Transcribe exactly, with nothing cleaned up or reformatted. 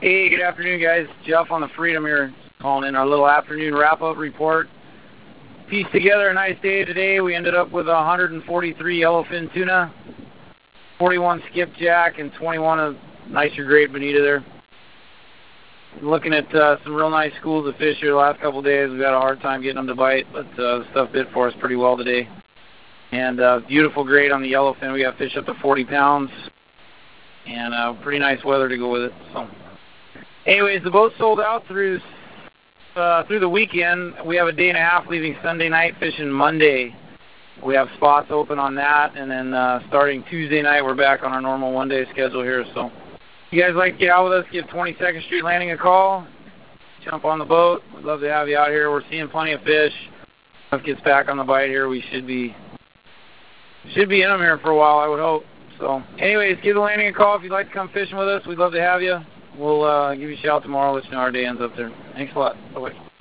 Hey, good afternoon, guys. Jeff on the Freedom here, calling in our little afternoon wrap-up report. Pieced together a nice day today. We ended up with one hundred forty-three yellowfin tuna, forty-one skipjack, and twenty-one of nicer grade bonita there. Looking at uh, some real nice schools of fish here the last couple of days. We've had a hard time getting them to bite, but uh, the stuff bit for us pretty well today. And uh, beautiful grade on the yellowfin. We got fish up to forty pounds, and uh, pretty nice weather to go with it. So, anyways, the boat sold out through uh, through the weekend. We have a day and a half leaving Sunday night, fishing Monday. We have spots open on that, and then uh, starting Tuesday night, we're back on our normal one-day schedule here. So, if you guys like to get out with us, give twenty-second Street Landing a call. Jump on the boat. We'd love to have you out here. We're seeing plenty of fish. If it gets back on the bite here, we should be should be in them here for a while, I would hope. So, anyways, give the landing a call if you'd like to come fishing with us. We'd love to have you. We'll uh, give you a shout tomorrow. Let you know how our day ends up there. Thanks a lot. Bye-bye.